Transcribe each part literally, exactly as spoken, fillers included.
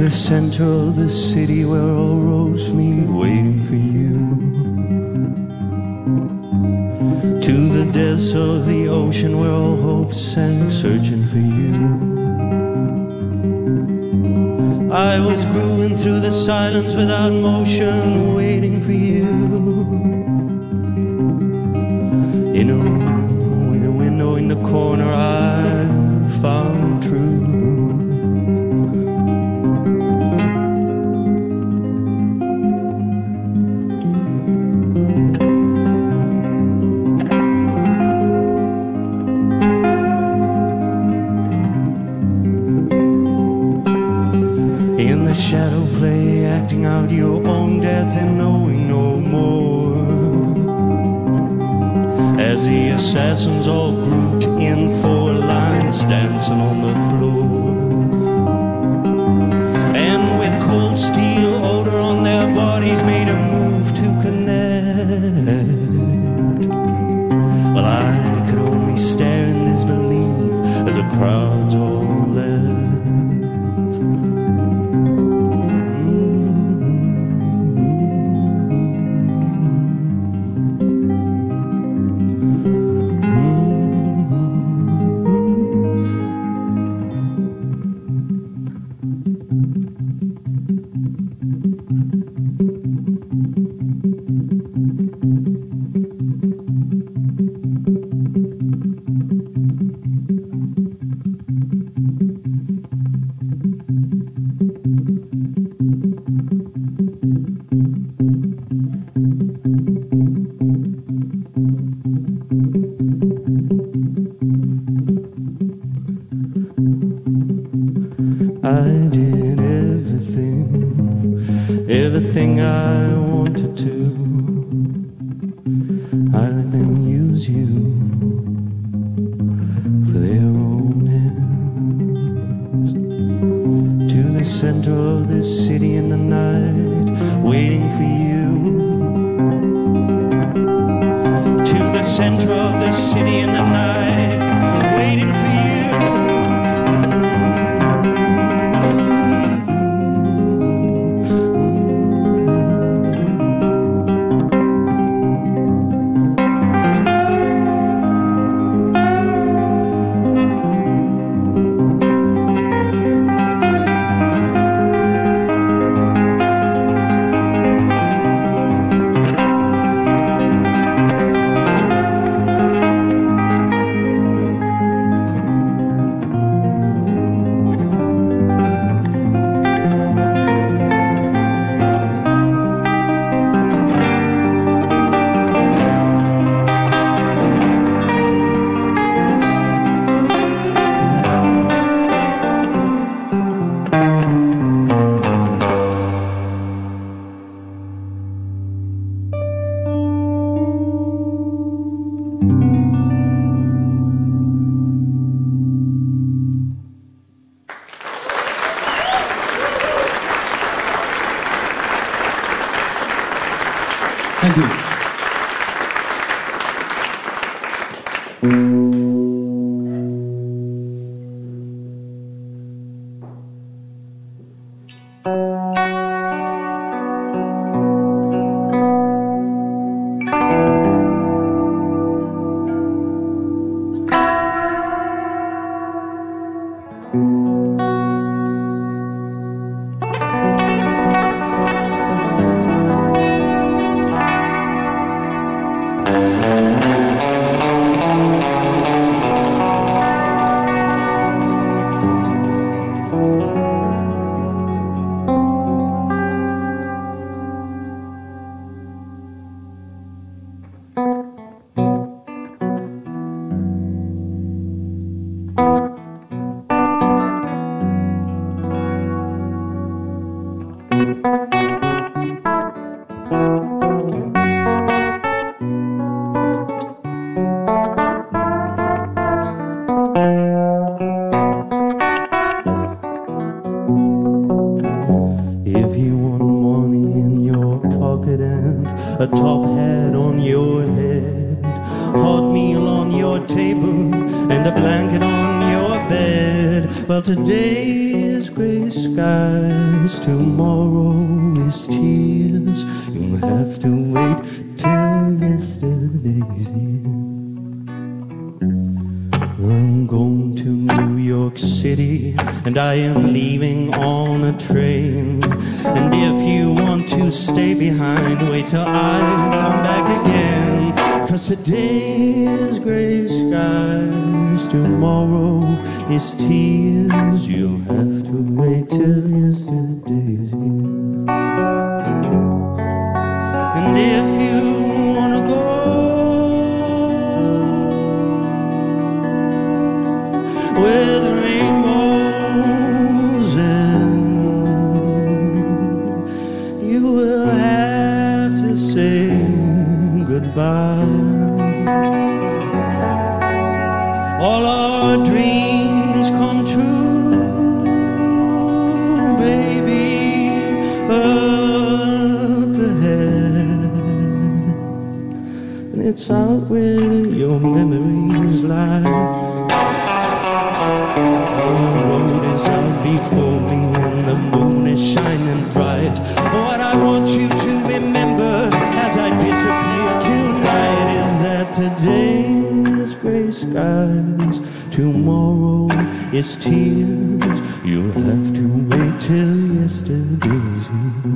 the center of the city where all roads meet, waiting for you. To the depths of the ocean where all hope sank, searching for you. I was grooving through the silence without motion, waiting for you. In a room with a window in the corner, I found truth. Shadow play, acting out your own death and knowing no more. As the assassins all grouped in four lines, dancing on the floor, and with cold steel odor on their bodies, made a move to connect. Well, I could only stare in disbelief as the crowds all left. I did everything, everything I wanted to. I let them use you for their own ends. To the center of this city in the night, waiting for you. To the center of this city in the night, waiting for you. Thank you. A top hat on your head, hot meal on your table, and a blanket on your bed. Well, today is gray skies, tomorrow is tears. You'll have to wait till yesterday's here. I'm going to New York City, and I am leaving on a train. And if you want to stay behind, wait till I come back again. 'Cause today is gray skies, tomorrow is tears. You'll have to wait till yesterday's here. And if you wanna go where the rainbows end, you will have to say goodbye. All our dreams come true, baby, up ahead. And it's out where your memories lie. All the road is out before me and the moon is shining bright. What I want you to remember as I disappear tonight is that today is gray skies, tomorrow is tears. You'll have to wait till yesterday's here.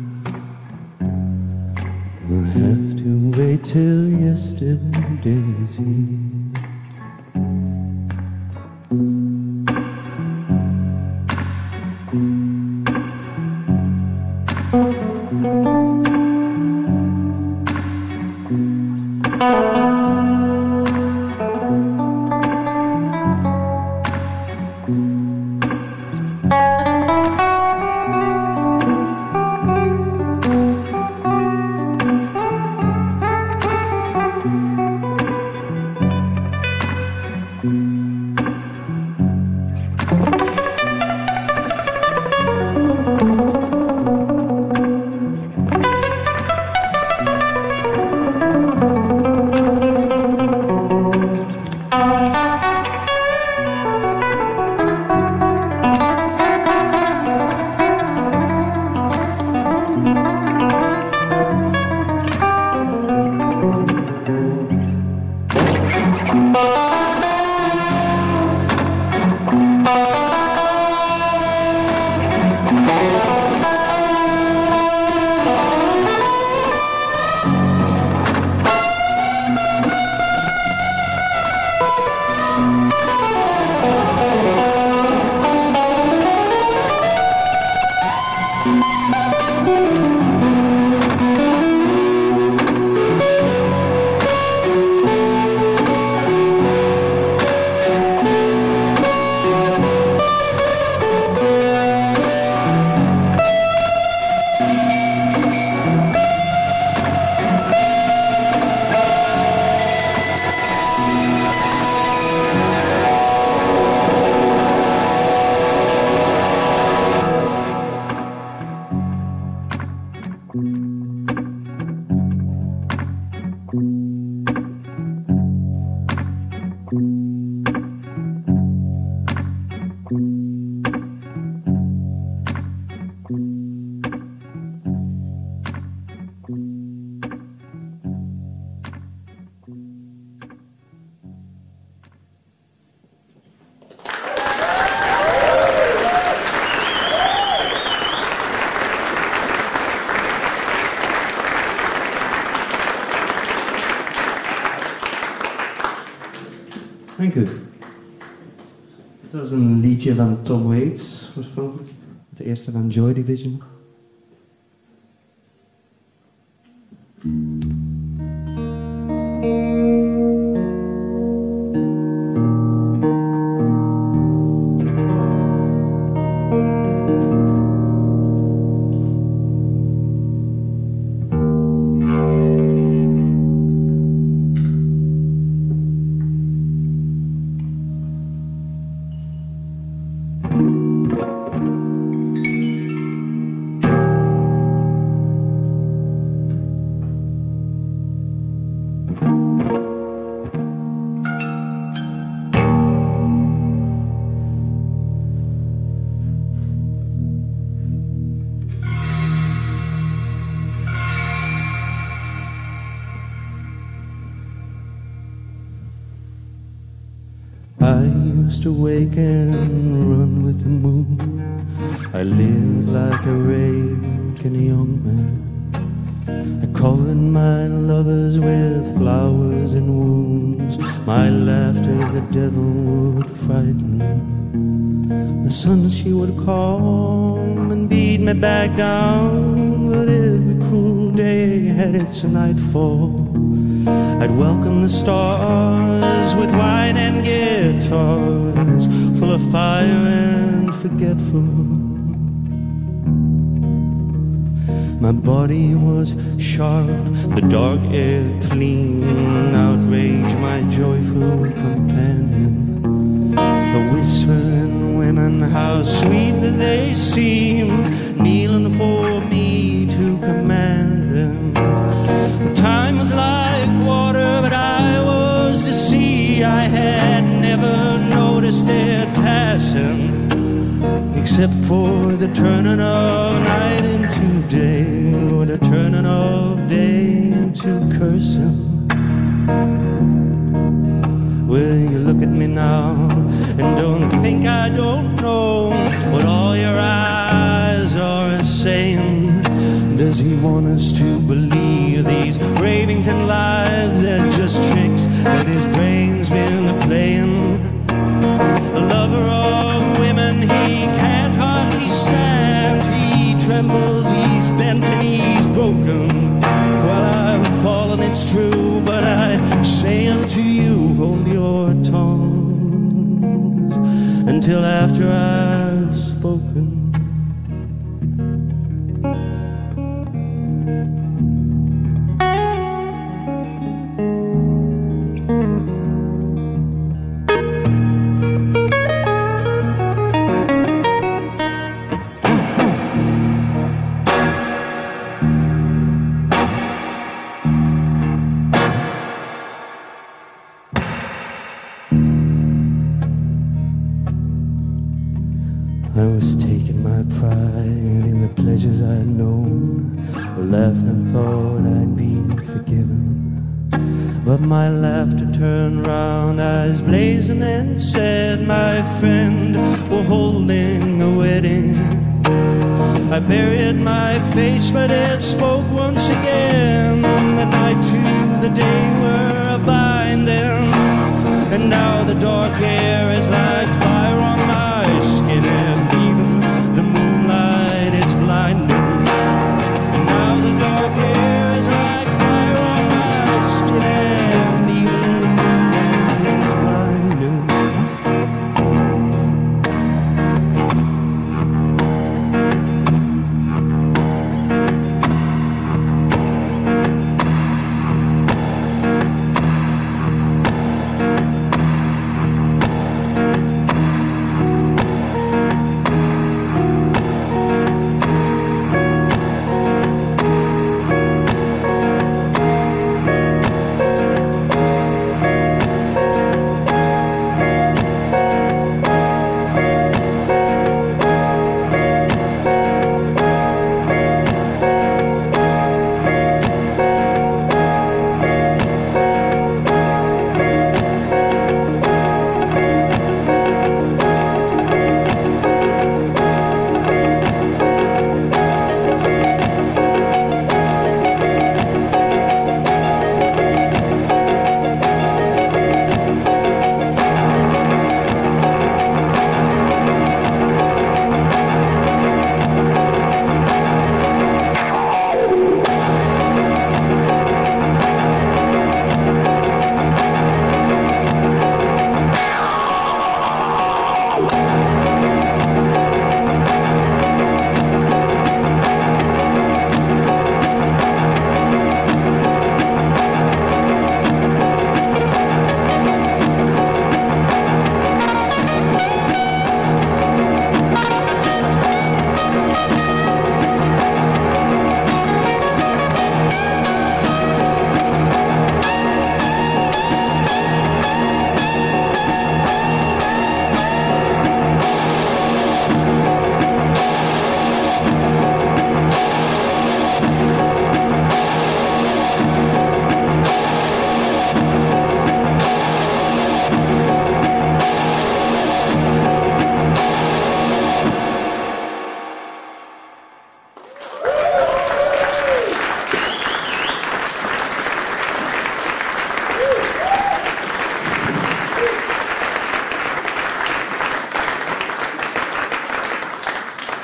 You'll have to wait till yesterday's here. Dank u. Dat was een liedje van Tom Waits, oorspronkelijk. Het eerste van Joy Division. just awake and run with the moon. I lived like a rake and a young man. I covered my lovers with flowers and wounds. My laughter the devil would frighten. The sun she would come and beat me back down. But every cruel day had its nightfall. I'd welcome the stars with wine and guitars, full of fire and forgetful. My body was sharp, the dark air clean, outrage my joyful companion. The whispering women, how sweet they seem, kneeling for me to command them. Time was like water, but I was the sea. I had never noticed it passing, except for the turning of night into day, or the turning of day into cursing. Well, you look at me now and don't think I don't know what all your eyes are saying. Does he want us to believe these ravings and lies? They're just tricks that his brain's been playing. A lover of women he can't hardly stand. He trembles, he's bent and he's broken. Well, I've fallen, it's true, but I say unto you, hold your tongues until after I've spoken. I was taking my pride in the pleasures I'd known, laughed and thought I'd be forgiven. But my laughter turned round, eyes blazing, and said, my friend, we're holding a wedding. I buried my face, but it spoke once again. The night to the day were binding, and now the dark air is like fire on my skin, and even the moonlight is blinding. And now the dark air is like fire on my skin, and even the moonlight is blinding.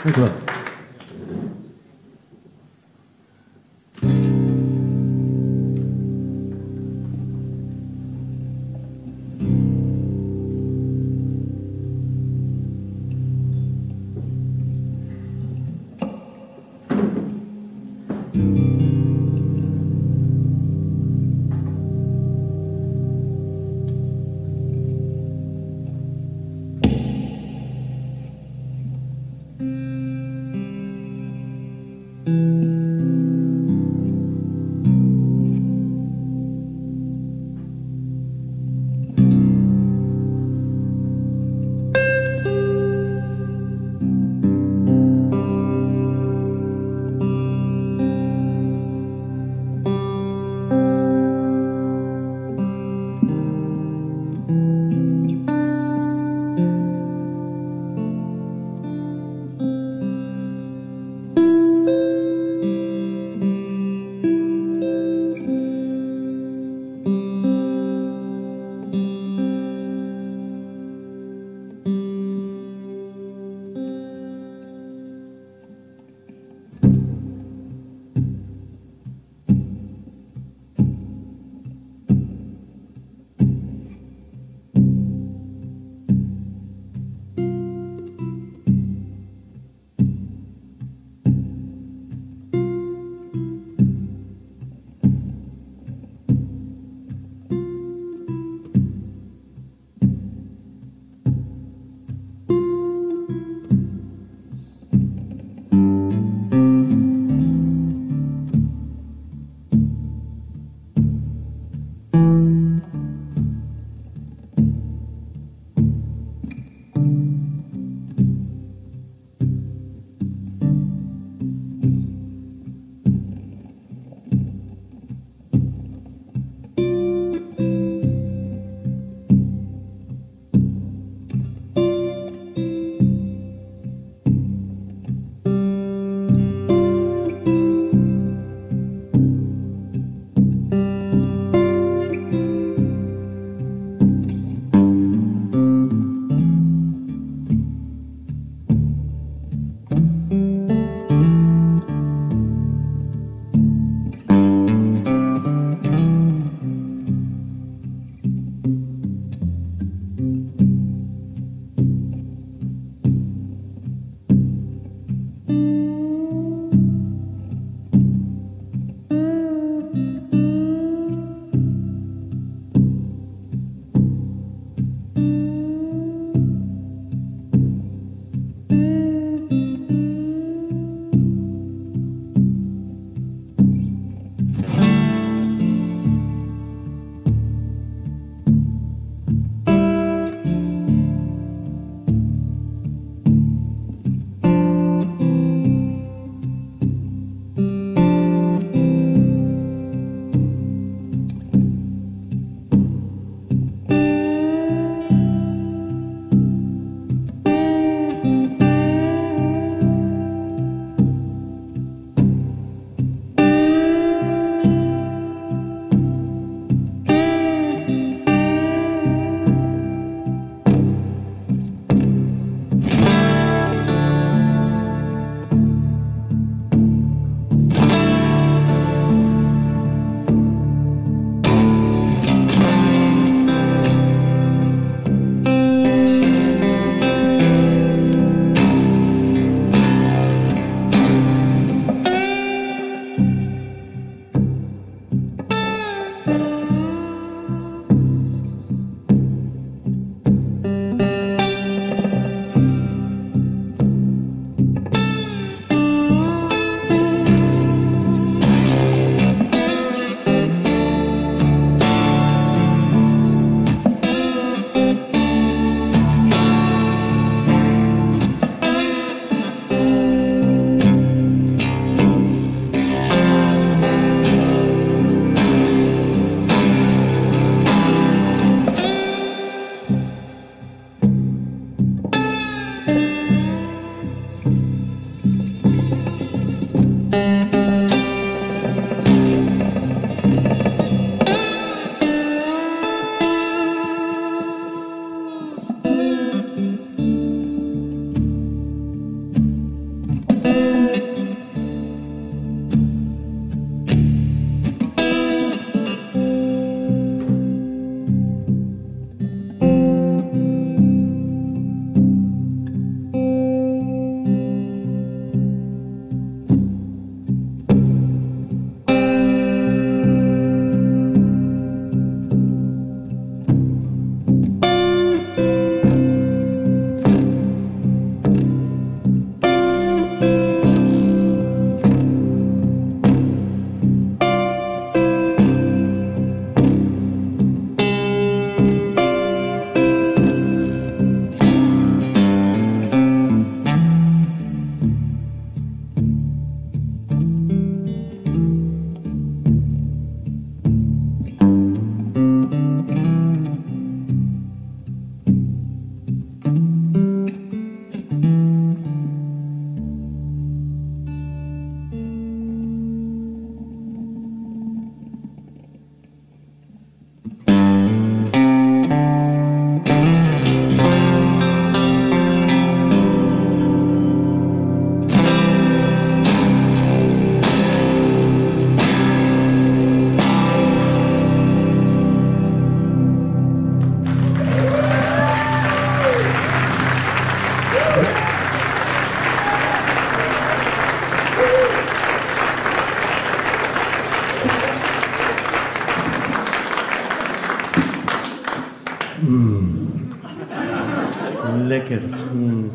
Dank u wel.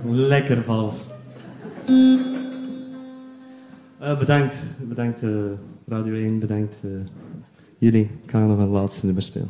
Lekker vals. Uh, bedankt, bedankt uh, Radio één, bedankt uh, jullie. Ik ga nog een laatste nummer spelen.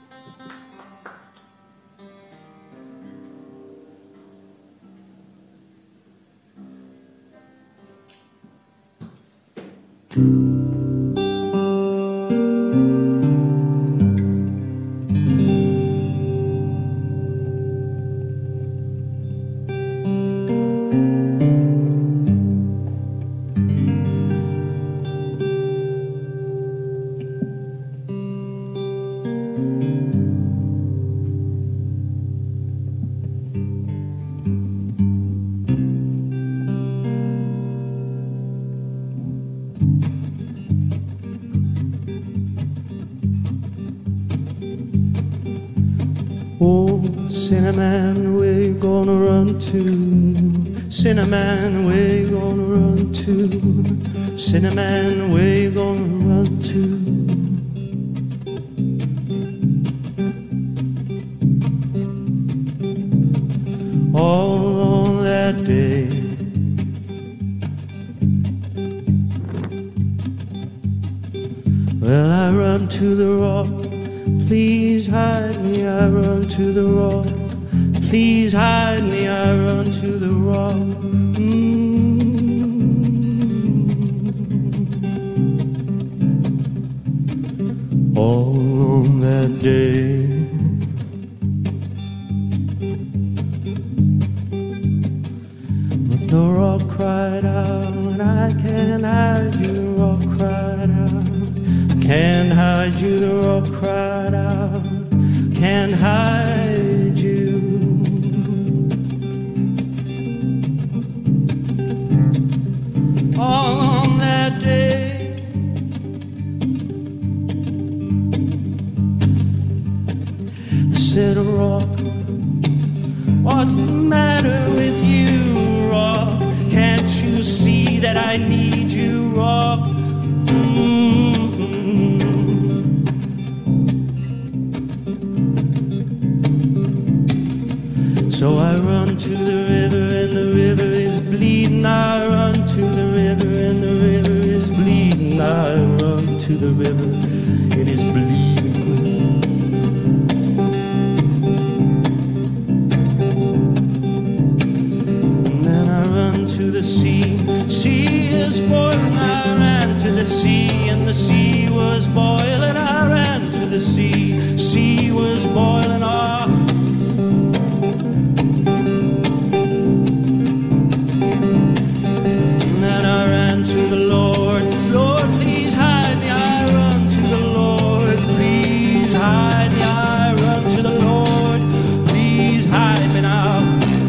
Oh, Cinnamon, where you gonna run to? Cinnamon, where you gonna run to? Cinnamon, where you gonna run to? All on that day, well, I run to the rock. Please hide me, I run to the rock. Please hide me, I run to the rock. Mm-hmm. All on that day, but the rock cried out, I can't hide you, the rock cried out. Can't hide you, the rock cried out. Can't hide you. All on that day, said a rock, what's the matter with you, rock? Can't you see that I need you, rock? Mm-hmm. So I run to the river and the river is bleeding. I run to the river and the river is bleeding. I run to the river, it is bleeding. And then I run to the sea. Sea is boiling. I ran to the sea and the sea was boiling. I ran to the sea. Sea was boiling. Oh. To the Lord, Lord, please hide me. I run to the Lord, please hide me. I run to the Lord, please hide me now.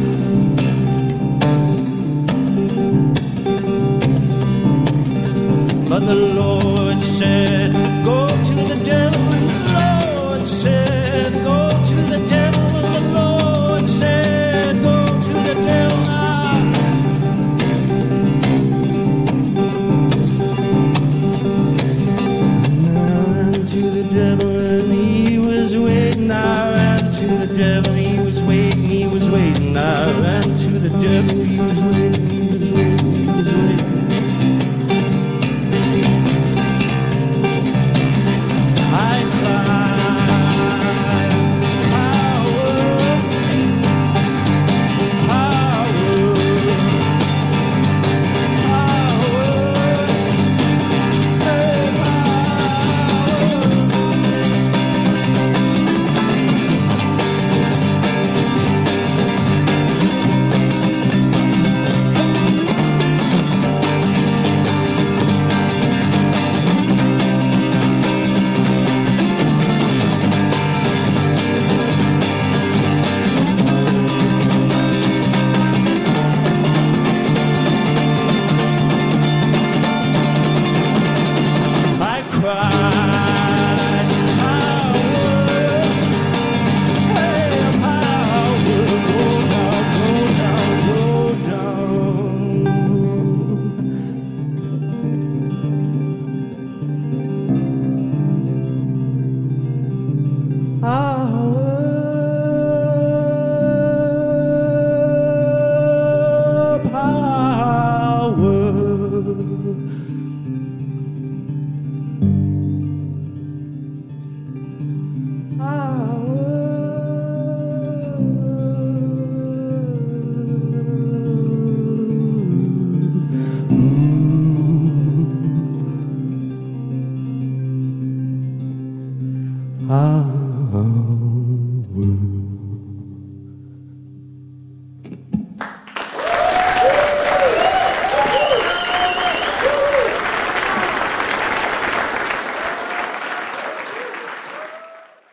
But the Lord said, go to the devil, and the Lord said, go to the devil, and the Lord said, go to the devil now. Devil and he was waiting. I ran to the devil, he was waiting, he was waiting. I ran to the devil, he was waiting, he was waiting, he was waiting. I cried, power, power, power, hey, power. Ah.